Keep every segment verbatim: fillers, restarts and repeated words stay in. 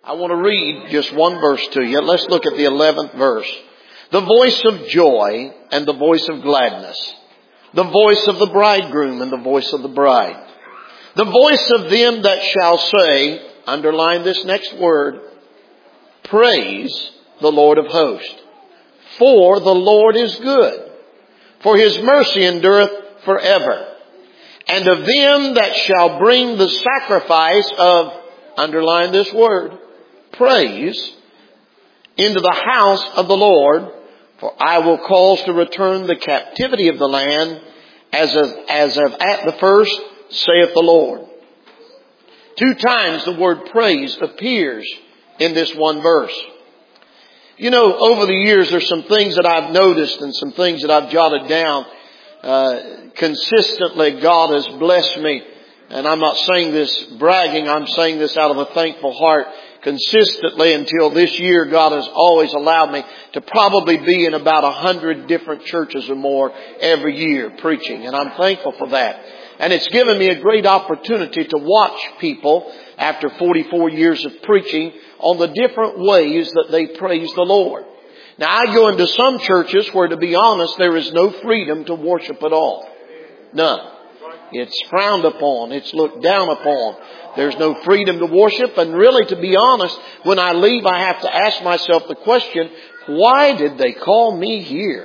I want to read just one verse to you. Let's look at the eleventh verse. The voice of joy and the voice of gladness. The voice of the bridegroom and the voice of the bride. The voice of them that shall say, underline this next word, praise the Lord of hosts. For the Lord is good, for His mercy endureth forever. And of them that shall bring the sacrifice of, underline this word, praise, into the house of the Lord, for I will cause to return the captivity of the land as of, as of at the first, saith the Lord. Two times the word praise appears in this one verse. You know, over the years there's some things that I've noticed and some things that I've jotted down. Uh, consistently God has blessed me. And I'm not saying this bragging, I'm saying this out of a thankful heart. Consistently until this year, God has always allowed me to probably be in about a hundred different churches or more every year preaching. And I'm thankful for that. And it's given me a great opportunity to watch people after forty-four years of preaching on the different ways that they praise the Lord. Now I go into some churches where, to be honest, there is no freedom to worship at all. None. It's frowned upon. It's looked down upon. There's no freedom to worship. And really, to be honest, when I leave, I have to ask myself the question, why did they call me here?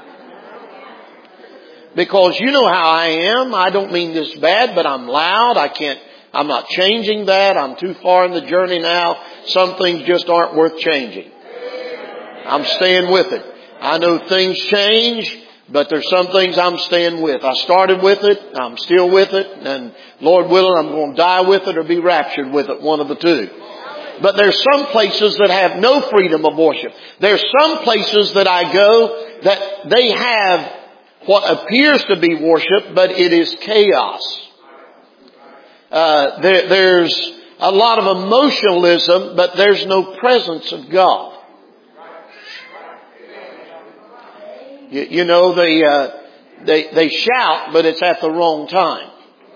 Because you know how I am. I don't mean this bad, but I'm loud. I can't, I'm not changing that. I'm too far in the journey now. Some things just aren't worth changing. I'm staying with it. I know things change, but there's some things I'm staying with. I started with it. I'm still with it. And Lord willing, I'm going to die with it or be raptured with it. One of the two. But there's some places that have no freedom of worship. There's some places that I go that they have what appears to be worship, but it is chaos. Uh, there, there's a lot of emotionalism, but there's no presence of God. You, you know, they, uh, they, they shout, but it's at the wrong time.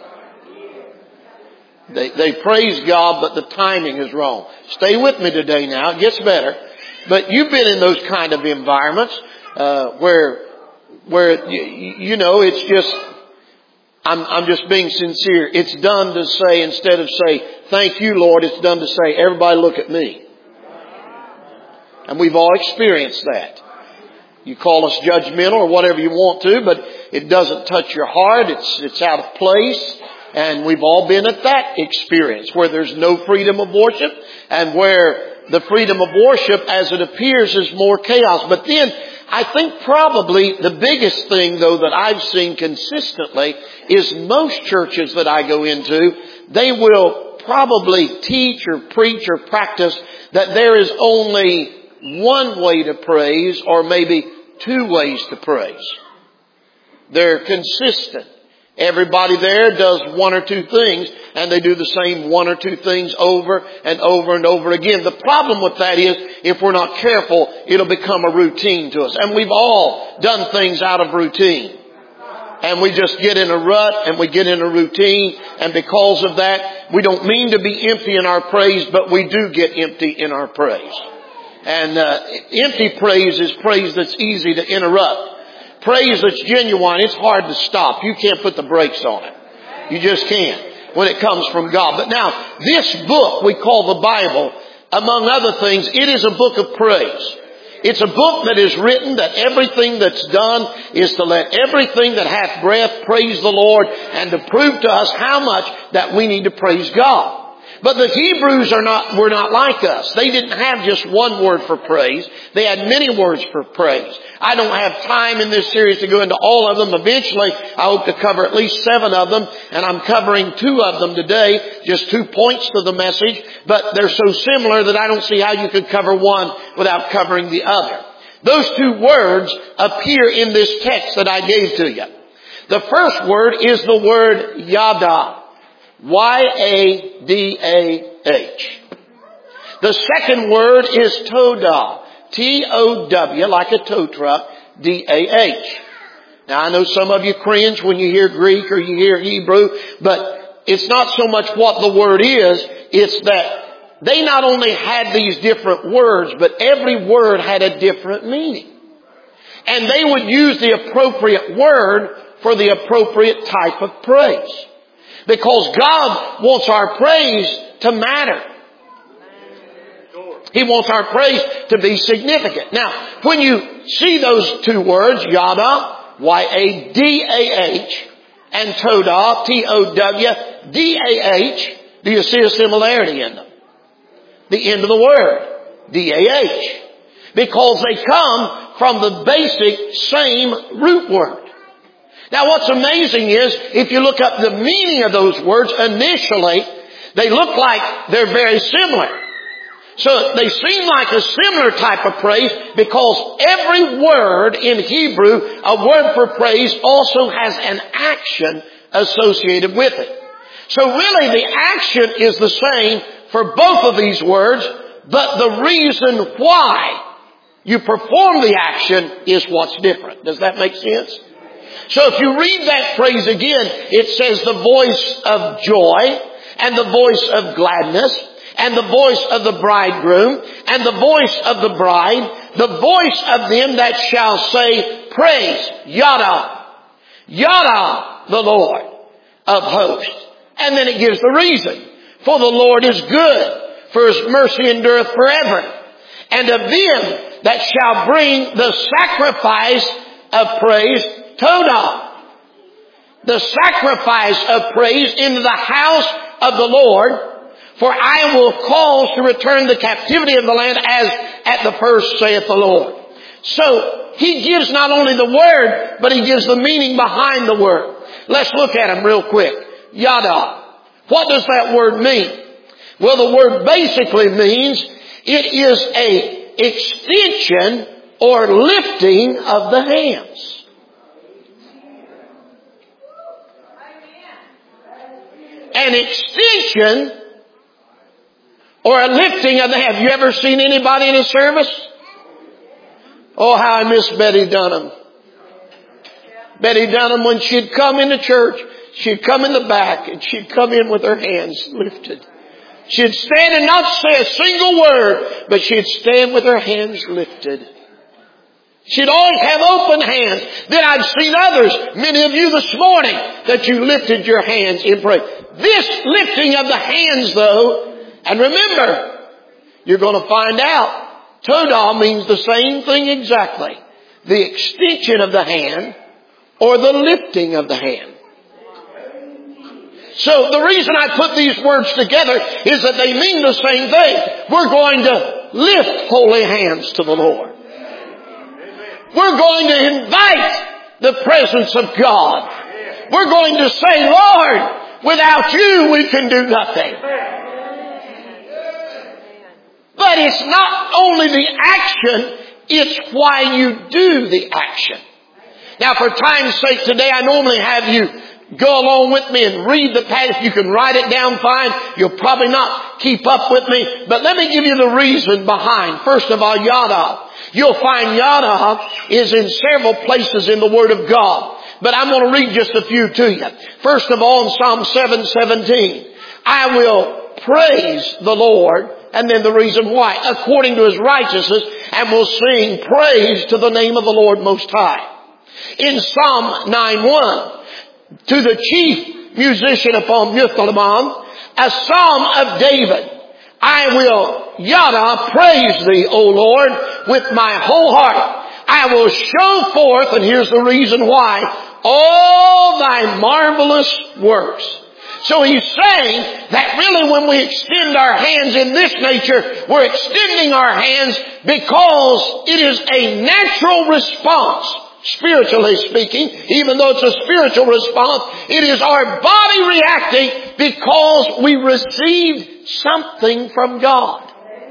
They, they praise God, but the timing is wrong. Stay with me today now. It gets better. But you've been in those kind of environments, uh, where, where, you, you know, it's just, I'm, I'm just being sincere. It's done to say, instead of say, thank you, Lord, it's done to say, everybody look at me. And we've all experienced that. You call us judgmental or whatever you want to, but it doesn't touch your heart. It's, it's out of place. And we've all been at that experience where there's no freedom of worship and where the freedom of worship as it appears is more chaos. But then I think probably the biggest thing though that I've seen consistently is most churches that I go into, they will probably teach or preach or practice that there is only one way to praise or maybe two ways to praise. They're consistent. Everybody there does one or two things and they do the same one or two things over and over and over again. The problem with that is if we're not careful, it'll become a routine to us. And we've all done things out of routine. And we just get in a rut and we get in a routine. And because of that, we don't mean to be empty in our praise, but we do get empty in our praise. And uh, empty praise is praise that's easy to interrupt. Praise that's genuine, it's hard to stop. You can't put the brakes on it. You just can't when it comes from God. But now, this book we call the Bible, among other things, it is a book of praise. It's a book that is written that everything that's done is to let everything that hath breath praise the Lord and to prove to us how much that we need to praise God. But the Hebrews are not, were not like us. They didn't have just one word for praise. They had many words for praise. I don't have time in this series to go into all of them. Eventually, I hope to cover at least seven of them. And I'm covering two of them today. Just two points to the message. But they're so similar that I don't see how you could cover one without covering the other. Those two words appear in this text that I gave to you. The first word is the word yada. Y A D A H. The second word is todah. T O W, like a tow truck, D A H. Now I know some of you cringe when you hear Greek or you hear Hebrew, but it's not so much what the word is, it's that they not only had these different words, but every word had a different meaning. And they would use the appropriate word for the appropriate type of praise. Because God wants our praise to matter. He wants our praise to be significant. Now, when you see those two words, Yada, Y A D A H, and Todah, T O W D A H, do you see a similarity in them? The end of the word, D A H. Because they come from the basic same root word. Now what's amazing is, if you look up the meaning of those words, initially, they look like they're very similar. So they seem like a similar type of praise because every word in Hebrew, a word for praise, also has an action associated with it. So really the action is the same for both of these words, but the reason why you perform the action is what's different. Does that make sense? So if you read that phrase again, it says the voice of joy and the voice of gladness and the voice of the bridegroom and the voice of the bride, the voice of them that shall say, praise, Yada, Yada, the Lord of hosts. And then it gives the reason. For the Lord is good, for His mercy endureth forever. And of them that shall bring the sacrifice of praise, Todah, the sacrifice of praise into the house of the Lord, for I will cause to return the captivity of the land as at the first, saith the Lord. So He gives not only the word, but He gives the meaning behind the word. Let's look at them real quick. Yada. What does that word mean? Well, the word basically means it is a extension or lifting of the hands. An extension or a lifting of the hand. Have you ever seen anybody in a service? Oh, how I miss Betty Dunham. Betty Dunham, when she'd come into church, she'd come in the back and she'd come in with her hands lifted. She'd stand and not say a single word, but she'd stand with her hands lifted. She'd always have open hands. Then I've seen others, many of you this morning, that you lifted your hands in prayer. This lifting of the hands though, and remember, you're going to find out, Todah means the same thing exactly. The extension of the hand or the lifting of the hand. So the reason I put these words together is that they mean the same thing. We're going to lift holy hands to the Lord. We're going to invite the presence of God. We're going to say, Lord, without you we can do nothing. But it's not only the action, it's why you do the action. Now for time's sake today, I normally have you go along with me and read the passage. You can write it down fine. You'll probably not keep up with me. But let me give you the reason behind. First of all, Yada. You'll find Yada is in several places in the Word of God. But I'm going to read just a few to you. First of all, in Psalm seven seventeen, I will praise the Lord. And then the reason why, according to His righteousness, and will sing praise to the name of the Lord Most High. In Psalm nine one, to the chief musician upon Mithraim, a psalm of David. I will, Yada, praise thee, O Lord, with my whole heart. I will show forth, and here's the reason why, all thy marvelous works. So he's saying that really when we extend our hands in this nature, we're extending our hands because it is a natural response. Spiritually speaking, even though it's a spiritual response, it is our body reacting because we received something from God.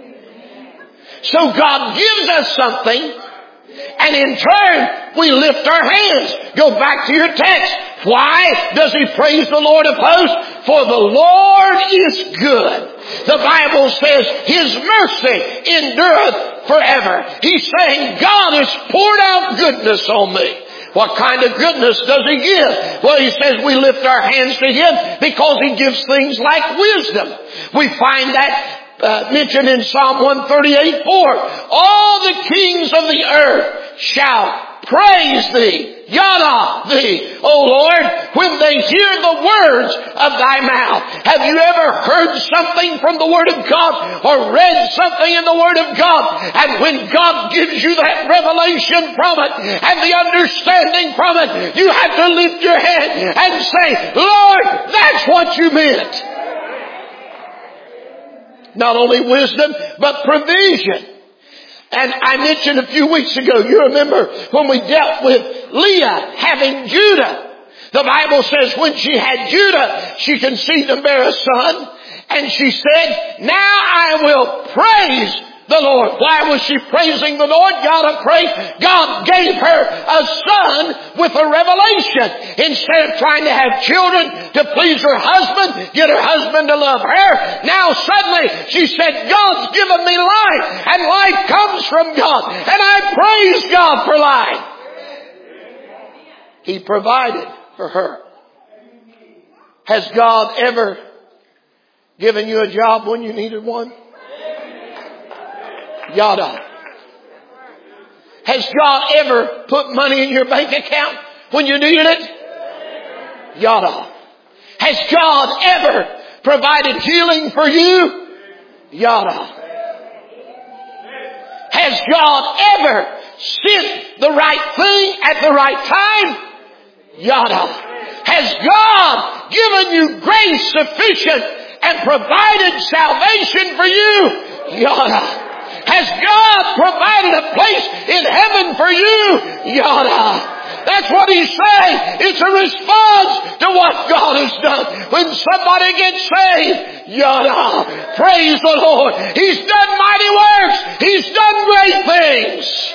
So God gives us something, and in turn, we lift our hands. Go back to your text. Why does he praise the Lord of hosts? For the Lord is good. The Bible says His mercy endureth forever. He's saying God has poured out goodness on me. What kind of goodness does He give? Well, He says we lift our hands to Him because He gives things like wisdom. We find that uh, mentioned in Psalm one thirty-eight four. All the kings of the earth shall praise Thee, Yada Thee, O Lord, when they hear the words of Thy mouth. Have you ever heard something from the Word of God or read something in the Word of God, and when God gives you that revelation from it and the understanding from it, you have to lift your head and say, Lord, that's what You meant. Not only wisdom, but provision. And I mentioned a few weeks ago, you remember when we dealt with Leah having Judah. The Bible says when she had Judah, she conceived and bare a son. And she said, now I will praise the Lord. Why was she praising the Lord? God of praise. God gave her a son with a revelation. Instead of trying to have children to please her husband, get her husband to love her, now suddenly she said, God's given me life, and life comes from God, and I praise God for life. He provided for her. Has God ever given you a job when you needed one? Yada. Has God ever put money in your bank account when you needed it? Yada. Has God ever provided healing for you? Yada. Has God ever sent the right thing at the right time? Yada. Has God given you grace sufficient and provided salvation for you? Yada. Has God provided a place in heaven for you? Yada. That's what He's saying. It's a response to what God has done. When somebody gets saved, yada. Praise the Lord. He's done mighty works. He's done great things.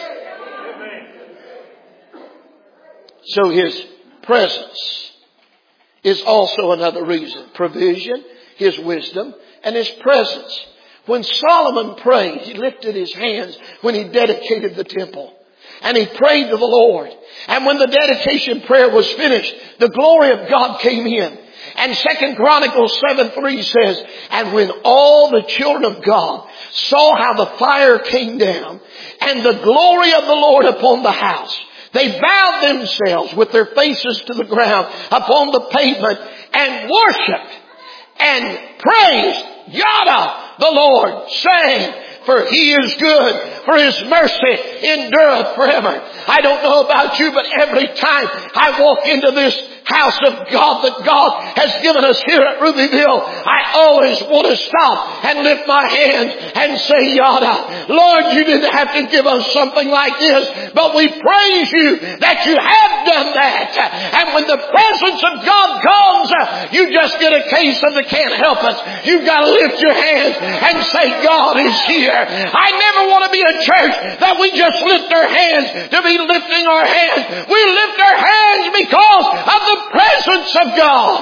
So His presence is also another reason. Provision, His wisdom, and His presence. When Solomon prayed, he lifted his hands when he dedicated the temple. And he prayed to the Lord. And when the dedication prayer was finished, the glory of God came in. And Second Chronicles seven three says, and when all the children of God saw how the fire came down and the glory of the Lord upon the house, they bowed themselves with their faces to the ground upon the pavement and worshiped and praised Yada the Lord, saying, for He is good, for His mercy endureth forever. I don't know about you, but every time I walk into this house of God that God has given us here at Rubyville, I always want to stop and lift my hands and say, Yada, Lord, You didn't have to give us something like this, but we praise You that You have done that. And when the presence of God comes, you just get a case of the can't help us. You've got to lift your hands and say, God is here. I never want to be a church that we just lift our hands to be lifting our hands. We lift our hands because of the presence of God.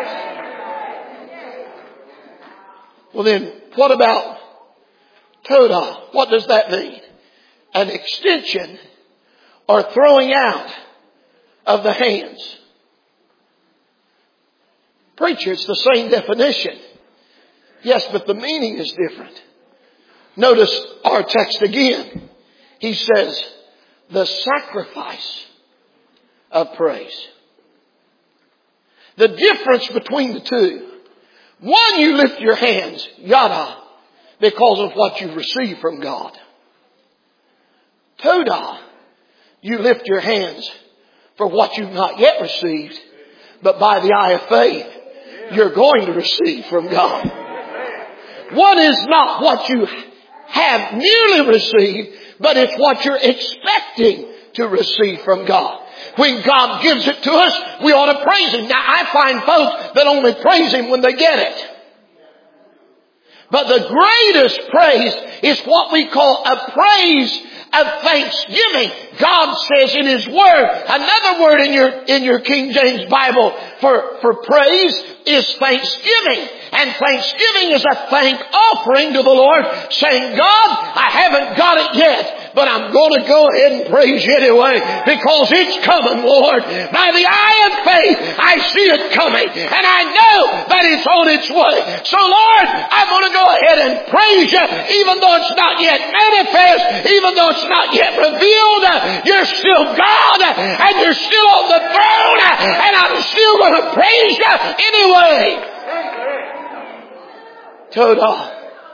Well then, what about Todah? What does that mean? An extension or throwing out of the hands. Preacher, it's the same definition. Yes, but the meaning is different. Notice our text again. He says, the sacrifice of praise. The difference between the two. One, you lift your hands, Yada, because of what you receive from God. Todah, you lift your hands for what you've not yet received, but by the eye of faith, you're going to receive from God. One is not what you have nearly received, but it's what you're expecting to receive from God. When God gives it to us, we ought to praise Him. Now, I find folks that only praise Him when they get it. But the greatest praise is what we call a praise of thanksgiving. God says in His Word, another word in your, in your King James Bible for, for praise is thanksgiving. And thanksgiving is a thank offering to the Lord, saying, God, I haven't got it yet, but I'm going to go ahead and praise you anyway because it's coming, Lord. By the eye of faith, I see it coming and I know that it's on its way. So Lord, I'm going to go ahead and praise you even though it's not yet manifest, even though it's not yet revealed. You're still God and you're still on the throne and I'm still going to praise you anyway. Todah.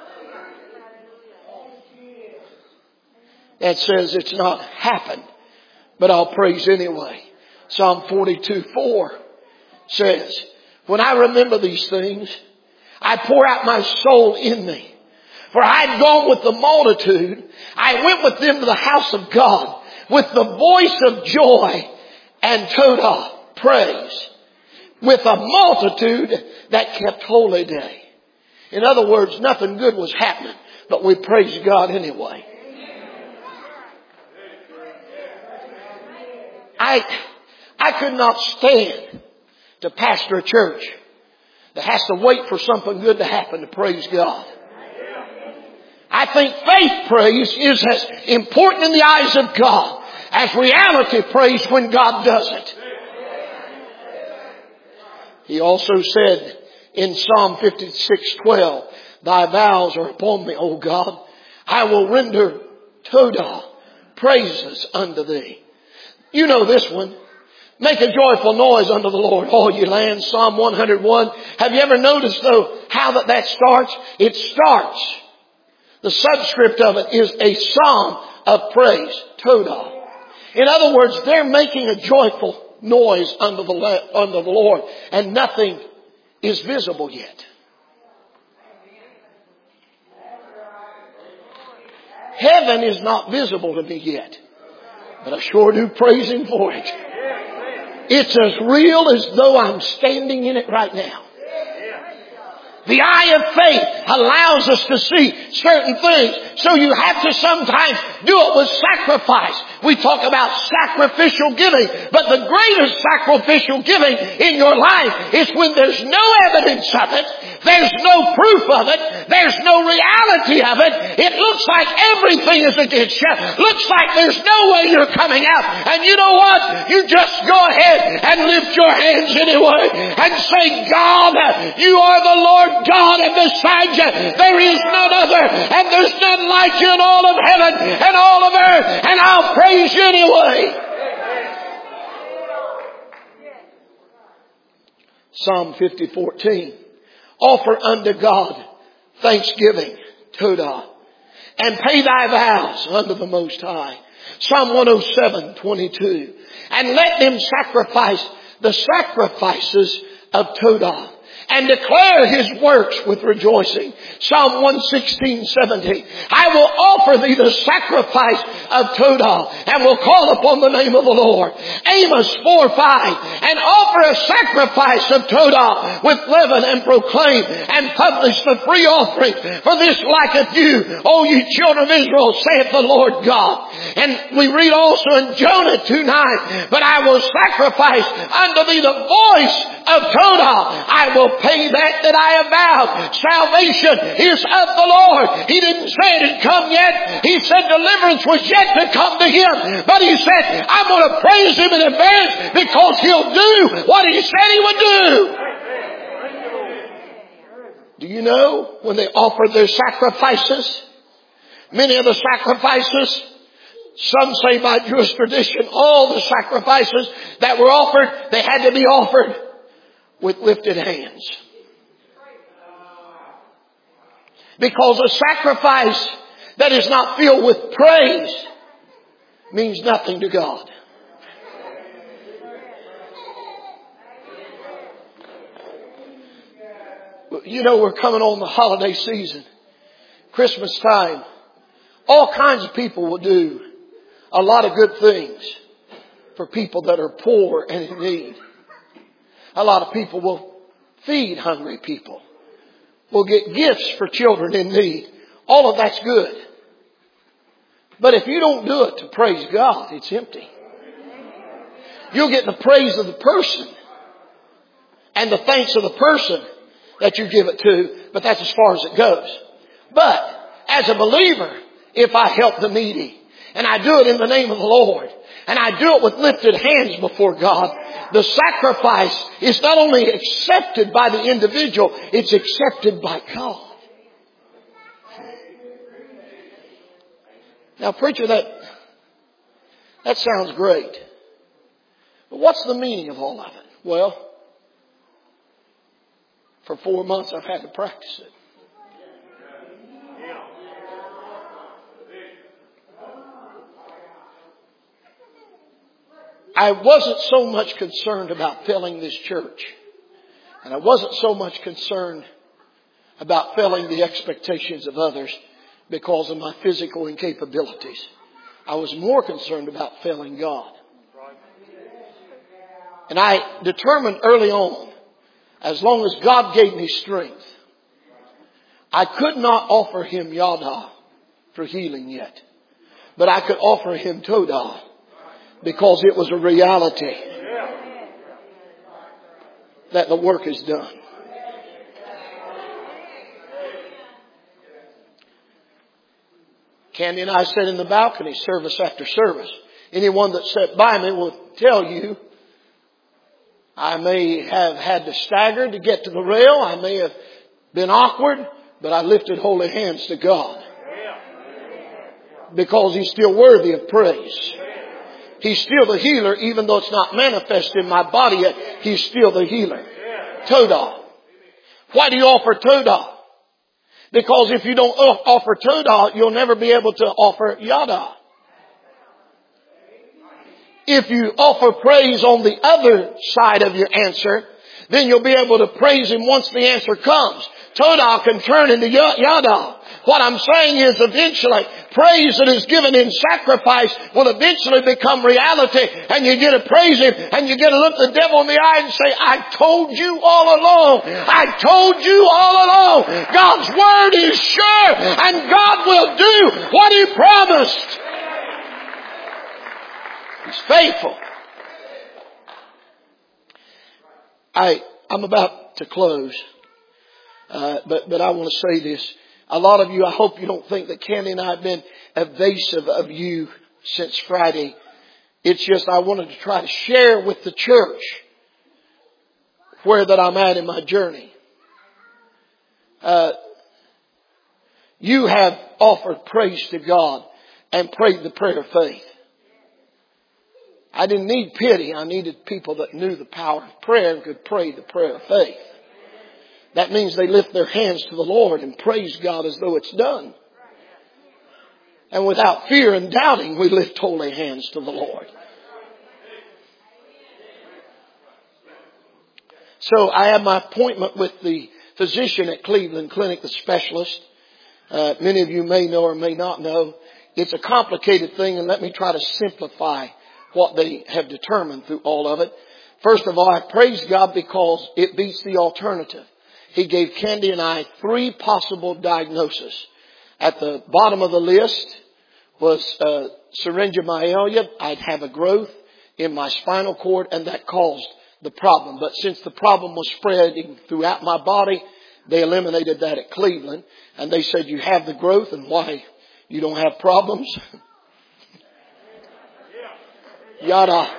That says it's not happened, but I'll praise anyway. Psalm forty-two four says, when I remember these things, I pour out my soul in me. For I had gone with the multitude. I went with them to the house of God with the voice of joy and Todah, praise, with a multitude that kept holy day. In other words, nothing good was happening, but we praised God anyway. I, I could not stand to pastor a church that has to wait for something good to happen to praise God. I think faith praise is as important in the eyes of God as reality praise when God does it. He also said in Psalm fifty-six twelve, thy vows are upon me, O God. I will render Todah, praises unto thee. You know this one. Make a joyful noise unto the Lord, all ye lands. Psalm one hundred one. Have you ever noticed though how that, that starts? It starts. The subscript of it is a psalm of praise, Todah. In other words, they're making a joyful noise unto the, unto the Lord, and nothing is visible yet. Heaven is not visible to me yet, but I sure do praise Him for it. It's as real as though I'm standing in it right now. The eye of faith allows us to see certain things. So you have to sometimes do it with sacrifice. We talk about sacrificial giving. But the greatest sacrificial giving in your life is when there's no evidence of it. There's no proof of it. There's no reality of it. It looks like everything is against you. Looks like there's no way you're coming out. And you know what? You just go ahead and lift your hands anyway and say, God, you are the Lord God, and beside you there is none other, and there's none like you in all of heaven and all of earth, and I'll praise you anyway. Psalm fifty fourteen. Offer unto God thanksgiving, Todah, and pay thy vows unto the Most High. Psalm one oh seven twenty-two. And let them sacrifice the sacrifices of Todah, and declare His works with rejoicing. Psalm one sixteen seventy. I will offer thee the sacrifice of Todah, and will call upon the name of the Lord. Amos four five. And offer a sacrifice of Todah with leaven, and proclaim and publish the free offering. For this liketh you, O ye children of Israel, saith the Lord God. And we read also in Jonah two nine. But I will sacrifice unto thee the voice of Todah. I will pay that that I have vowed. Salvation is of the Lord. He didn't say it had come yet. He said deliverance was yet to come to him. But He said, I'm going to praise Him in advance because He'll do what He said He would do. Do you know when they offered their sacrifices? Many of the sacrifices, some say by Jewish tradition, all the sacrifices that were offered, they had to be offered with lifted hands. Because a sacrifice that is not filled with praise means nothing to God. You know, we're coming on the holiday season, Christmas time. All kinds of people will do a lot of good things for people that are poor and in need. A lot of people will feed hungry people. Will get gifts for children in need. All of that's good. But if you don't do it to praise God, it's empty. You'll get the praise of the person and the thanks of the person that you give it to, but that's as far as it goes. But as a believer, if I help the needy, And I do it in the name of the Lord. And I do it with lifted hands before God. The sacrifice is not only accepted by the individual, it's accepted by God. Now, preacher, that, that sounds great. But what's the meaning of all of it? Well, for four months I've had to practice it. I wasn't so much concerned about filling this church. And I wasn't so much concerned about filling the expectations of others because of my physical incapabilities. I was more concerned about filling God. And I determined early on, as long as God gave me strength, I could not offer Him Yada for healing yet. But I could offer Him Todah, because it was a reality that the work is done. Candy and I sat in the balcony service after service. Anyone that sat by me will tell you I may have had to stagger to get to the rail. I may have been awkward, but I lifted holy hands to God. Because He's still worthy of praise. He's still the healer, even though it's not manifest in my body yet. He's still the healer. Todah. Why do you offer Todah? Because if you don't offer Todah, you'll never be able to offer Yada. If you offer praise on the other side of your answer, then you'll be able to praise Him once the answer comes. Todah can turn into Yada. What I'm saying is eventually, praise that is given in sacrifice will eventually become reality. And you get to praise Him and you get to look the devil in the eye and say, I told you all along. I told you all along. God's word is sure and God will do what He promised. He's faithful. I, I'm about to close. Uh, but, but I want to say this. A lot of you, I hope you don't think that Candy and I have been evasive of you since Friday. It's just I wanted to try to share with the church where that I'm at in my journey. Uh, you have offered praise to God and prayed the prayer of faith. I didn't need pity. I needed people that knew the power of prayer and could pray the prayer of faith. That means they lift their hands to the Lord and praise God as though it's done. And without fear and doubting, we lift holy hands to the Lord. So I had my appointment with the physician at Cleveland Clinic, the specialist. Uh, many of you may know or may not know. It's a complicated thing, and let me try to simplify what they have determined through all of it. First of all, I praise God because it beats the alternative. He gave Candy and I three possible diagnoses. At the bottom of the list was uh, syringomyelia. I'd have a growth in my spinal cord, and that caused the problem. But since the problem was spreading throughout my body, they eliminated that at Cleveland. And they said, you have the growth, and why you don't have problems? Yada.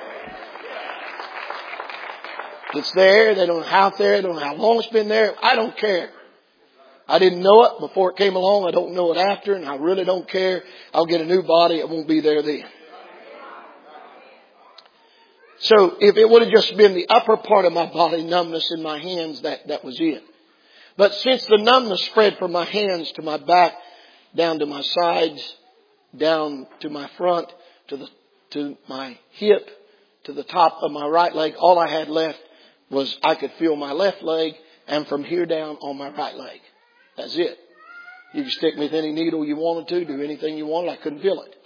It's there. They don't know how it's there. They don't know how long it's been there. I don't care. I didn't know it before it came along. I don't know it after, and I really don't care. I'll get a new body. It won't be there then. So if it would have just been the upper part of my body, numbness in my hands, that, that was it. But since the numbness spread from my hands to my back, down to my sides, down to my front, to the to my hip, to the top of my right leg, all I had left was I could feel my left leg, and from here down on my right leg. That's it. You could stick me with any needle you wanted to, do anything you wanted. I couldn't feel it.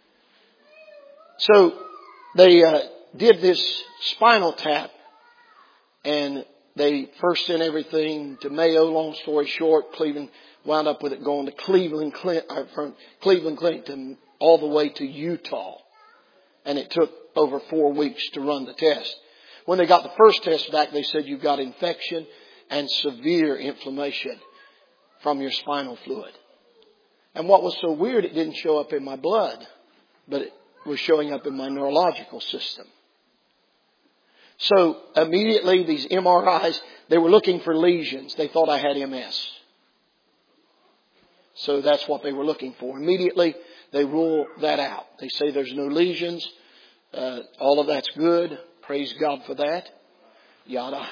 So they uh, did this spinal tap, and they first sent everything to Mayo. Long story short, Cleveland wound up with it going to Cleveland Clinic, uh, from Cleveland Clinic to all the way to Utah. And it took over four weeks to run the test. When they got the first test back, they said you've got infection and severe inflammation from your spinal fluid. And what was so weird, it didn't show up in my blood. but it was showing up in my neurological system. So immediately these M R Is, they were looking for lesions. They thought I had M S. So that's what they were looking for. Immediately they rule that out. They say there's no lesions. Uh, all of that's good. Praise God for that. Yada.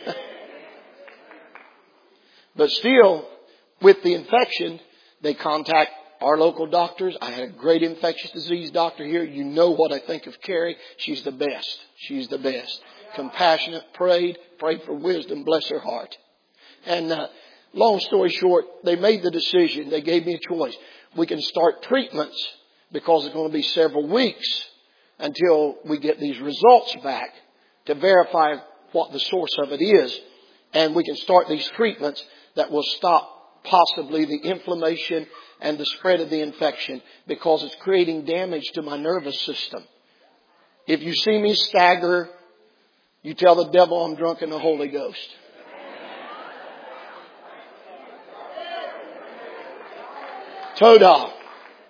But still, with the infection, they contact our local doctors. I had a great infectious disease doctor here. You know what I think of Carrie. She's the best. She's the best. Compassionate, prayed, prayed for wisdom, bless her heart. And uh, long story short, they made the decision. They gave me a choice. We can start treatments because it's going to be several weeks until we get these results back to verify what the source of it is. And we can start these treatments that will stop possibly the inflammation and the spread of the infection because it's creating damage to my nervous system. If you see me stagger, you tell the devil I'm drunk in the Holy Ghost. Toda.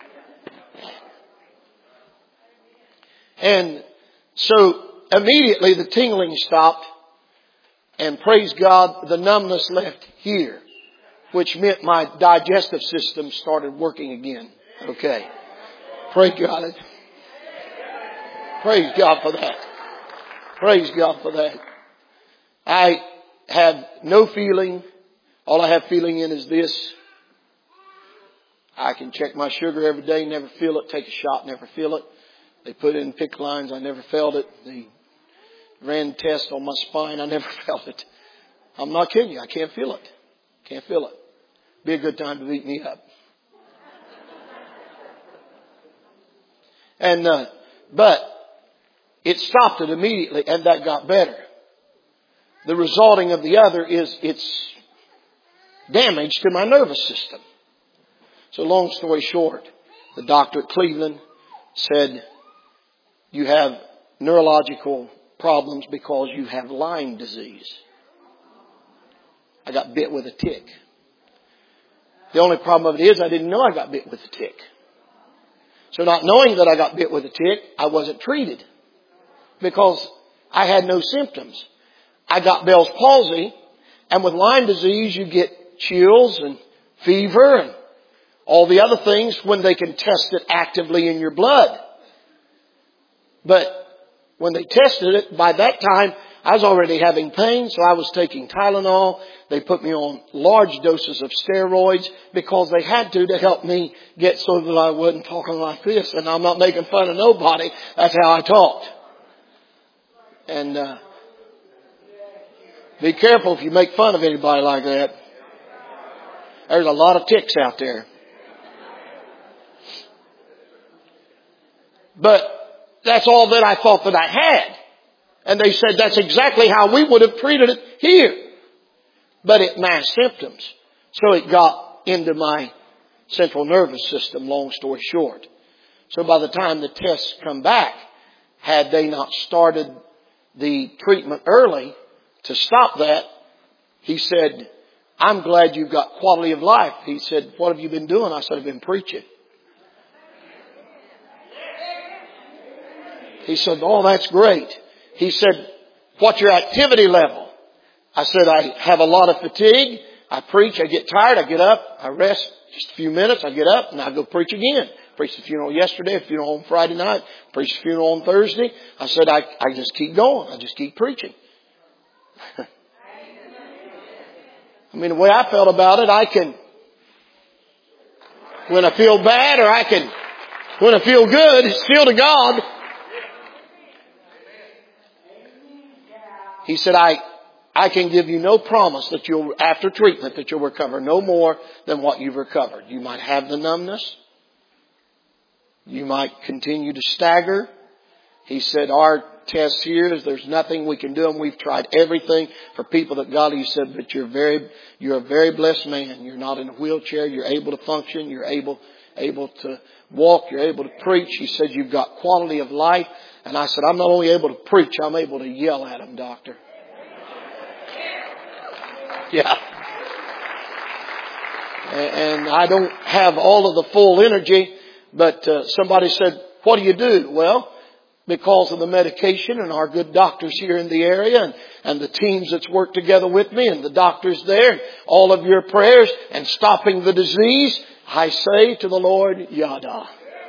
And so immediately the tingling stopped, and praise God, the numbness left here, which meant my digestive system started working again. Okay. Praise God. Praise God for that. Praise God for that. I have no feeling. All I have feeling in is this. I can check my sugar every day, never feel it. Take a shot, never feel it. They put in PICC lines, I never felt it. They ran tests on my spine, I never felt it. I'm not kidding you, I can't feel it. Can't feel it. Be a good time to beat me up. And, uh, but it stopped it immediately, and that got better. The resulting of the other is it's damage to my nervous system. So long story short, the doctor at Cleveland said, you have neurological problems because you have Lyme disease. I got bit with a tick. The only problem of it is I didn't know I got bit with a tick. So not knowing that I got bit with a tick, I wasn't treated because I had no symptoms. I got Bell's palsy, and with Lyme disease you get chills and fever and all the other things when they can test it actively in your blood. But when they tested it, by that time I was already having pain, so I was taking Tylenol. They put me on large doses of steroids because they had to to help me get so that I wasn't talking like this. And I'm not making fun of nobody. That's how I talked. And uh, be careful if you make fun of anybody like that. There's a lot of ticks out there. But that's all that I thought that I had. And they said that's exactly how we would have treated it here. But it masked symptoms. So it got into my central nervous system, long story short. So by the time the tests come back, had they not started the treatment early to stop that, he said, I'm glad you've got quality of life. He said, what have you been doing? I said, I've been preaching. He said, oh, that's great. He said, what's your activity level? I said, I have a lot of fatigue. I preach. I get tired. I get up. I rest just a few minutes. I get up and I go preach again. Preached the funeral yesterday, a funeral on Friday night. Preached the funeral on Thursday. I said, I, I just keep going. I just keep preaching. I mean, the way I felt about it, I can, when I feel bad or I can, when I feel good, it's still to God. He said, I, I can give you no promise that you'll, after treatment, that you'll recover no more than what you've recovered. You might have the numbness. You might continue to stagger. He said, our test here is there's nothing we can do, and we've tried everything for people that got it. He said, but you're very, you're a very blessed man. You're not in a wheelchair. You're able to function. You're able, able to walk. You're able to preach. He said, you've got quality of life. And I said, I'm not only able to preach, I'm able to yell at him, doctor. Yeah. And I don't have all of the full energy, but uh, somebody said, What do you do? Well, because of the medication and our good doctors here in the area and, and the teams that's worked together with me and the doctors there, all of your prayers and stopping the disease, I say to the Lord, Yada.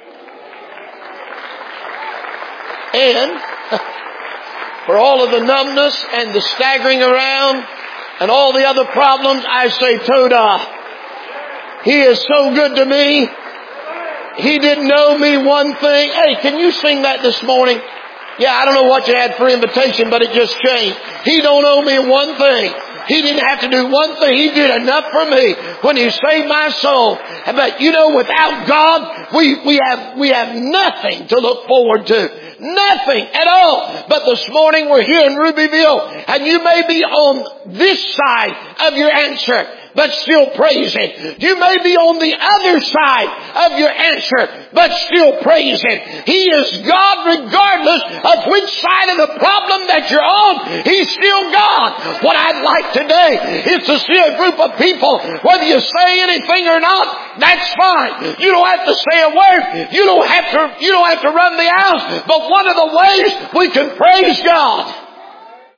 And for all of the numbness and the staggering around and all the other problems, I say Toda. He is so good to me. He didn't know me one thing. Hey, can you sing that this morning? Yeah, I don't know what you had for invitation, but it just changed. He don't owe me one thing. He didn't have to do one thing. He did enough for me when He saved my soul. But you know, without God, we, we have, we have nothing to look forward to. Nothing at all. But this morning we're here in Rubyville, and you may be on this side of your answer, but still praising. You may be on the other side of your answer, but still praising. He is God regardless of which side of the problem that you're on. He's still God. What I'd like today is to see a group of people, whether you say anything or not, that's fine. You don't have to say a word. You don't have to, you don't have to run the aisles. But one of the ways we can praise God